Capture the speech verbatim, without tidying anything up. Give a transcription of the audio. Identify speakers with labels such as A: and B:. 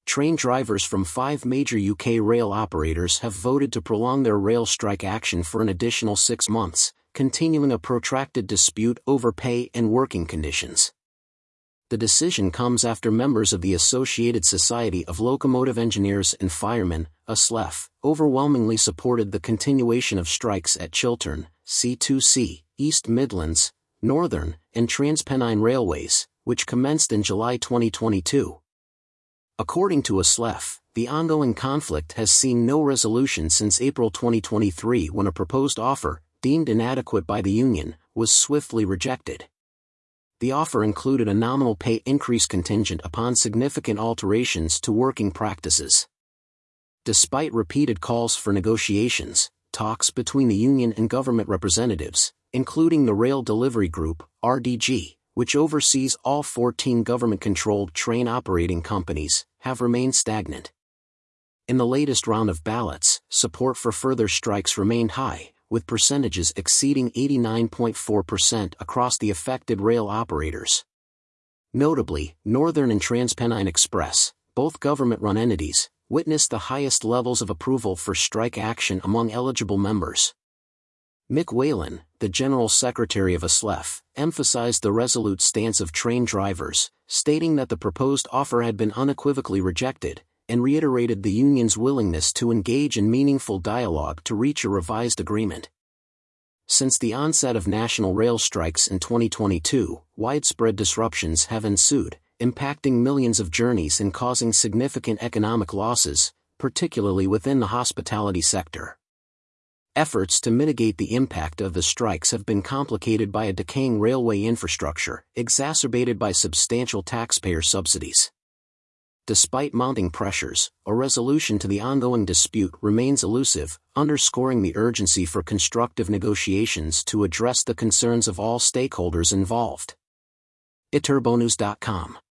A: train drivers from five major U K rail operators have voted to prolong their rail strike action for an additional six months, continuing a protracted dispute over pay and working conditions. The decision comes after members of the Associated Society of Locomotive Engineers and Firemen, A S L E F, overwhelmingly supported the continuation of strikes at Chiltern, C two C, East Midlands, Northern, and Transpennine Railways, which commenced in July twenty twenty-two. According to A S L E F, the ongoing conflict has seen no resolution since April twenty twenty-three, when a proposed offer, deemed inadequate by the union, was swiftly rejected. The offer included a nominal pay increase contingent upon significant alterations to working practices. Despite repeated calls for negotiations, talks between the union and government representatives, including the Rail Delivery Group, R D G, which oversees all fourteen government-controlled train operating companies, have remained stagnant. In the latest round of ballots, support for further strikes remained high, with percentages exceeding eighty-nine point four percent across the affected rail operators. Notably, Northern and Transpennine Express, both government-run entities, witnessed the highest levels of approval for strike action among eligible members. Mick Whalen, the General Secretary of A S L E F, emphasized the resolute stance of train drivers, stating that the proposed offer had been unequivocally rejected, and reiterated the union's willingness to engage in meaningful dialogue to reach a revised agreement. Since the onset of national rail strikes in twenty twenty-two, widespread disruptions have ensued, impacting millions of journeys and causing significant economic losses, particularly within the hospitality sector. Efforts to mitigate the impact of the strikes have been complicated by a decaying railway infrastructure, exacerbated by substantial taxpayer subsidies. Despite mounting pressures, a resolution to the ongoing dispute remains elusive, underscoring the urgency for constructive negotiations to address the concerns of all stakeholders involved. iturbonews dot com